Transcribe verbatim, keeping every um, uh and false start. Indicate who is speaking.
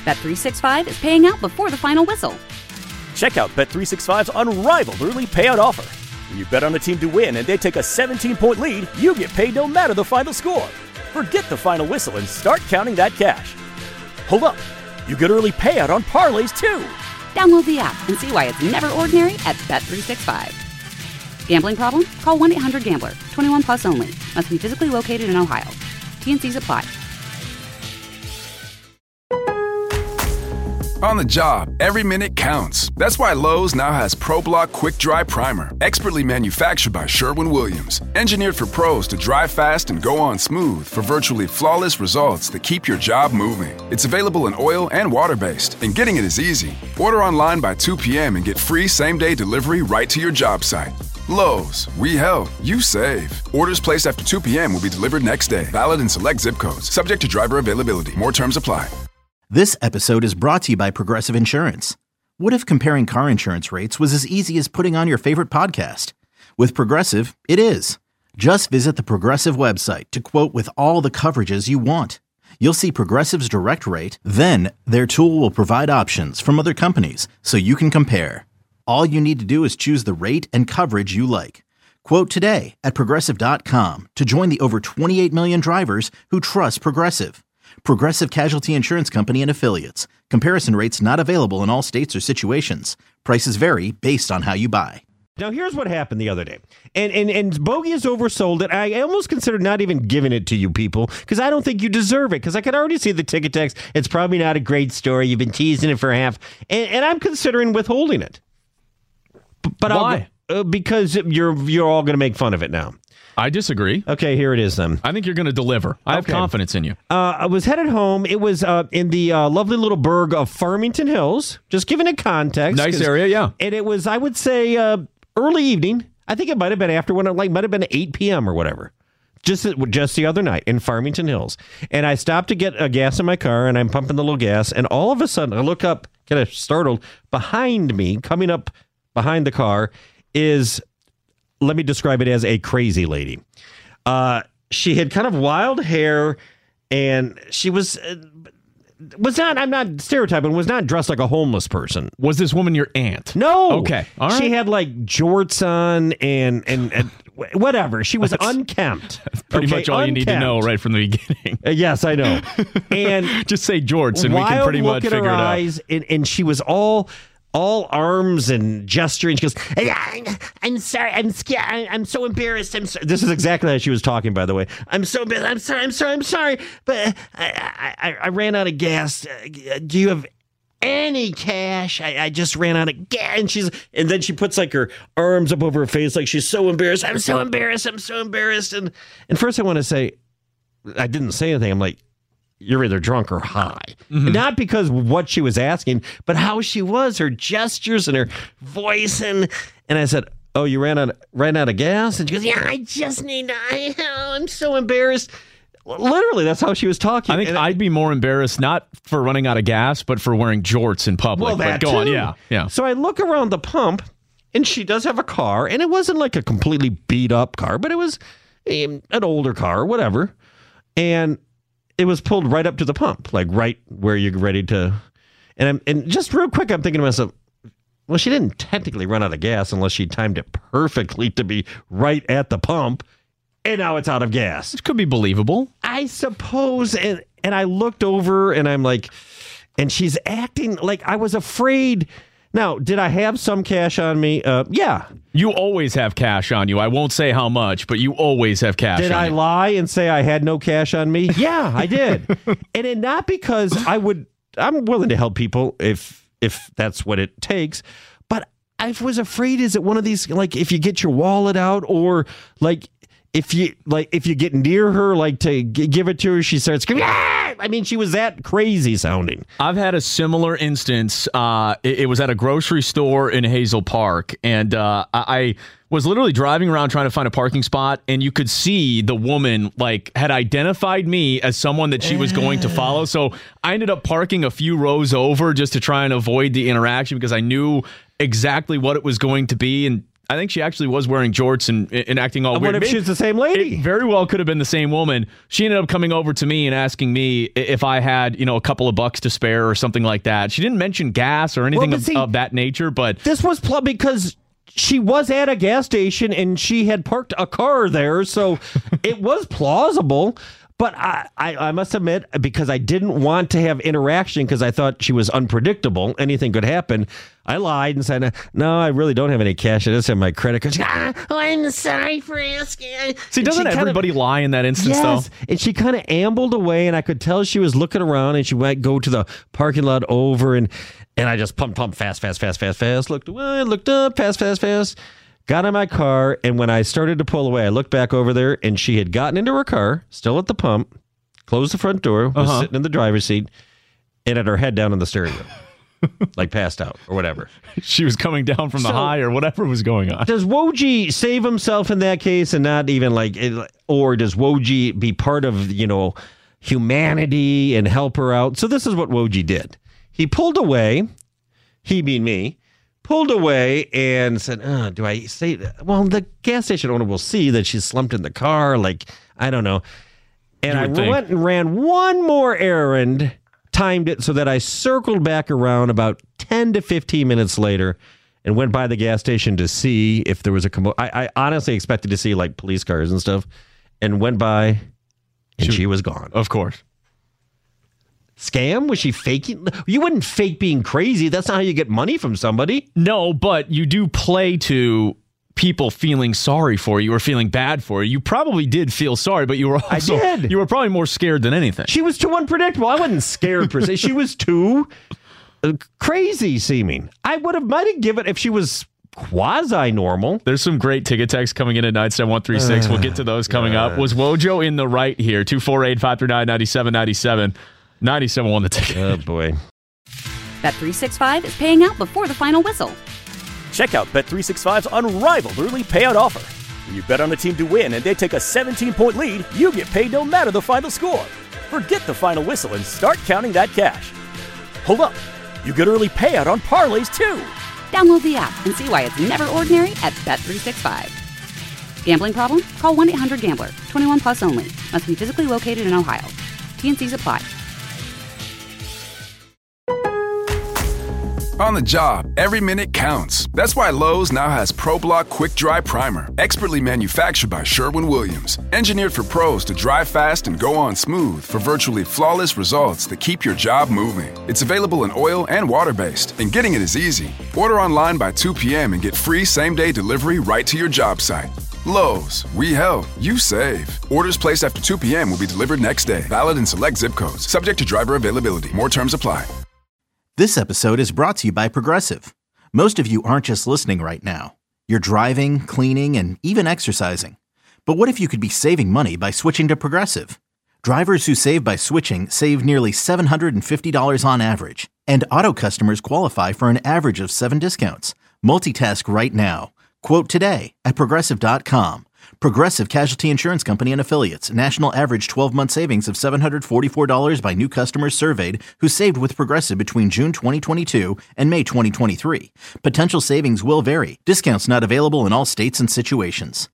Speaker 1: Bet three sixty-five is paying out before the final whistle.
Speaker 2: Check out Bet three sixty-five's unrivaled early payout offer. When you bet on a team to win and they take a seventeen-point lead, you get paid no matter the final score. Forget the final whistle and start counting that cash. Hold up. You get early payout on parlays, too.
Speaker 1: Download the app and see why it's never ordinary at Bet three sixty-five. Gambling problem? Call one eight hundred gambler. twenty-one plus only. Must be physically located in Ohio. T N Cs apply.
Speaker 3: On the job, every minute counts. That's why Lowe's now has ProBlock Quick Dry Primer, expertly manufactured by Sherwin-Williams. Engineered for pros to dry fast and go on smooth for virtually flawless results that keep your job moving. It's available in oil and water-based, and getting it is easy. Order online by two p.m. and get free same-day delivery right to your job site. Lowe's, we help, you save. Orders placed after two p.m. will be delivered next day. Valid in select zip codes. Subject to driver availability. More terms apply.
Speaker 4: This episode is brought to you by Progressive Insurance. What if comparing car insurance rates was as easy as putting on your favorite podcast? With Progressive, it is. Just visit the Progressive website to quote with all the coverages you want. You'll see Progressive's direct rate, then their tool will provide options from other companies so you can compare. All you need to do is choose the rate and coverage you like. Quote today at Progressive dot com to join the over twenty-eight million drivers who trust Progressive. Progressive Casualty Insurance Company and Affiliates. Comparison rates not available in all states or situations. Prices vary based on how you buy.
Speaker 5: Now, here's what happened the other day. And and, and Bogey has oversold it. I almost considered not even giving it to you people because I don't think you deserve it because I could already see the ticket text. It's probably not a great story. You've been teasing it for half. And, and I'm considering withholding it. But
Speaker 6: Why?
Speaker 5: I'll, uh, because you're, you're all going to make fun of it now.
Speaker 6: I disagree.
Speaker 5: Okay, here it is then.
Speaker 6: I think you're going to deliver. I have
Speaker 5: Okay.
Speaker 6: confidence in you.
Speaker 5: Uh, I was headed home. It was uh, in the uh, lovely little burg of Farmington Hills. Just giving it context.
Speaker 6: Nice area, yeah.
Speaker 5: And it was, I would say, uh, early evening. I think it might have been after when it like might have been eight p.m. or whatever. Just just the other night in Farmington Hills. And I stopped to get a gas in my car, and I'm pumping the little gas. And all of a sudden, I look up, kind of startled. Behind me, coming up behind the car, is... let me describe it as a crazy lady. Uh, she had kind of wild hair, and she was uh, was not. I'm not stereotyping. Was not dressed like a homeless person.
Speaker 6: Was this woman your aunt?
Speaker 5: No.
Speaker 6: Okay. All right.
Speaker 5: She had like jorts on and and, and whatever. She was
Speaker 6: That's
Speaker 5: unkempt.
Speaker 6: Pretty
Speaker 5: okay?
Speaker 6: much all
Speaker 5: unkempt.
Speaker 6: you need to know right from the beginning.
Speaker 5: Uh, yes, I know. And
Speaker 6: just say jorts, and we can pretty much
Speaker 5: look at
Speaker 6: figure
Speaker 5: her
Speaker 6: it out.
Speaker 5: eyes, and, and she was all. all arms and gesturing. She goes, I'm sorry. I'm scared. I'm so embarrassed. I'm so-. This is exactly how she was talking, by the way. I'm so embarrassed. I'm sorry. I'm sorry. I'm sorry. But I, I, I ran out of gas. Do you have any cash? I, I just ran out of gas. And she's, and then she puts like her arms up over her face like she's so embarrassed. I'm so embarrassed. I'm so embarrassed. And, and first I want to say, I didn't say anything. I'm like, you're either drunk or high. Mm-hmm. Not because of what she was asking, but how she was, her gestures and her voice. And and I said, oh, you ran out, ran out of gas? And she goes, yeah, I just need, I, oh, I'm so embarrassed. Literally, that's how she was talking.
Speaker 6: I think
Speaker 5: and
Speaker 6: I'd be more embarrassed not for running out of gas, but for wearing jorts in public.
Speaker 5: Well, that
Speaker 6: but go
Speaker 5: too.
Speaker 6: on, yeah, yeah.
Speaker 5: So I look around the pump, and she does have a car, and it wasn't like a completely beat up car, but it was um, an older car, whatever. And it was pulled right up to the pump, like right where you're ready to. And I'm, and just real quick, I'm thinking to myself, well, she didn't technically run out of gas unless she timed it perfectly to be right at the pump. And now it's out of gas.
Speaker 6: Which could be believable.
Speaker 5: I suppose. And, and I looked over and I'm like, and she's acting like I was afraid. Now, did I have some cash on me? Uh, yeah.
Speaker 6: You always have cash on you. I won't say how much, but you always have cash
Speaker 5: Did
Speaker 6: on
Speaker 5: I
Speaker 6: you.
Speaker 5: lie and say I had no cash on me? Yeah, I did. And it not because I would, I'm willing to help people if if that's what it takes. But I was afraid, is it one of these, like if you get your wallet out or like if you like if you get near her, like to g- give it to her, she starts screaming. Ah! I mean, she was that crazy sounding.
Speaker 6: I've had a similar instance. Uh, it, it was at a grocery store in Hazel Park, and uh, I, I was literally driving around trying to find a parking spot, and you could see the woman like had identified me as someone that she was going to follow. So I ended up parking a few rows over just to try and avoid the interaction because I knew exactly what it was going to be. And I think she actually was wearing jorts and, and acting all
Speaker 5: I
Speaker 6: weird.
Speaker 5: wonder if
Speaker 6: Maybe-
Speaker 5: she's the same lady.
Speaker 6: It very well could have been the same woman. She ended up coming over to me and asking me if I had, you know, a couple of bucks to spare or something like that. She didn't mention gas or anything
Speaker 5: Well, but
Speaker 6: of,
Speaker 5: see,
Speaker 6: of that nature, but
Speaker 5: This was pl- because she was at a gas station and she had parked a car there, so it was plausible. But I, I, I must admit, because I didn't want to have interaction because I thought she was unpredictable, anything could happen, I lied and said, no, I really don't have any cash. I just have my credit card. She, ah, oh, I'm sorry for asking.
Speaker 6: see,
Speaker 5: And
Speaker 6: doesn't
Speaker 5: she kind of-
Speaker 6: everybody lie in that instance,
Speaker 5: Yes,
Speaker 6: though?
Speaker 5: and she kind of ambled away, and I could tell she was looking around, and she might go to the parking lot over, and and I just pumped, pumped, fast, fast, fast, fast, fast, looked away, looked up, fast, fast, fast, got in my car, and when I started to pull away, I looked back over there, and she had gotten into her car, still at the pump, closed the front door, was
Speaker 6: Uh-huh.
Speaker 5: sitting in the driver's seat, and had her head down on the steering wheel, like passed out or whatever.
Speaker 6: She was coming down from the
Speaker 5: So-
Speaker 6: high or whatever was going on.
Speaker 5: Does Woj save himself in that case and not even like, it- or does Woj be part of, you know, humanity and help her out? So this is what Woj did. He pulled away, he being me, pulled away and said, oh, do I say, well, the gas station owner will see that she's slumped in the car. Like, I don't know. And
Speaker 6: You
Speaker 5: I
Speaker 6: would think.
Speaker 5: went and ran one more errand, timed it so that I circled back around about ten to fifteen minutes later and went by the gas station to see if there was a commo- I, I honestly expected to see like police cars and stuff, and went by and she,
Speaker 6: She-
Speaker 5: was gone.
Speaker 6: Of course.
Speaker 5: Scam? Was she faking? You wouldn't fake being crazy. That's not how you get money from somebody.
Speaker 6: No, but you do play to people feeling sorry for you or feeling bad for you. You probably did feel sorry, but you were also
Speaker 5: did.
Speaker 6: you were probably more scared than anything.
Speaker 5: She was too unpredictable. I wasn't scared per se. She was too uh, crazy seeming. I would have might have given if she was quasi normal.
Speaker 6: There's some great ticket texts coming in at nine seven one three six. We'll get to those coming up. Was Wojo in the right here? two four eight, five three nine, nine seven nine seven. ninety-seven won the ticket.
Speaker 5: Oh boy.
Speaker 1: Bet three sixty-five is paying out before the final whistle.
Speaker 2: Check out Bet three sixty-five's unrivaled early payout offer. When you bet on a team to win and they take a seventeen-point lead, you get paid no matter the final score. Forget the final whistle and start counting that cash. Hold up. You get early payout on parlays, too.
Speaker 1: Download the app and see why it's never ordinary at Bet three sixty-five. Gambling problem? Call one eight hundred gambler. twenty-one plus only. Must be physically located in Ohio. T N Cs apply.
Speaker 3: On the job, every minute counts. That's why Lowe's now has ProBlock Quick Dry Primer, expertly manufactured by Sherwin-Williams. Engineered for pros to dry fast and go on smooth for virtually flawless results that keep your job moving. It's available in oil and water-based, and getting it is easy. Order online by two p.m. and get free same-day delivery right to your job site. Lowe's, we help, you save. Orders placed after two p.m. will be delivered next day. Valid in select zip codes. Subject to driver availability. More terms apply.
Speaker 4: This episode is brought to you by Progressive. Most of you aren't just listening right now. You're driving, cleaning, and even exercising. But what if you could be saving money by switching to Progressive? Drivers who save by switching save nearly seven hundred fifty dollars on average. And auto customers qualify for an average of seven discounts. Multitask right now. Quote today at Progressive dot com. Progressive Casualty Insurance Company and Affiliates. National average twelve-month savings of seven hundred forty-four dollars by new customers surveyed who saved with Progressive between June twenty twenty-two and May twenty twenty-three. Potential savings will vary. Discounts not available in all states and situations.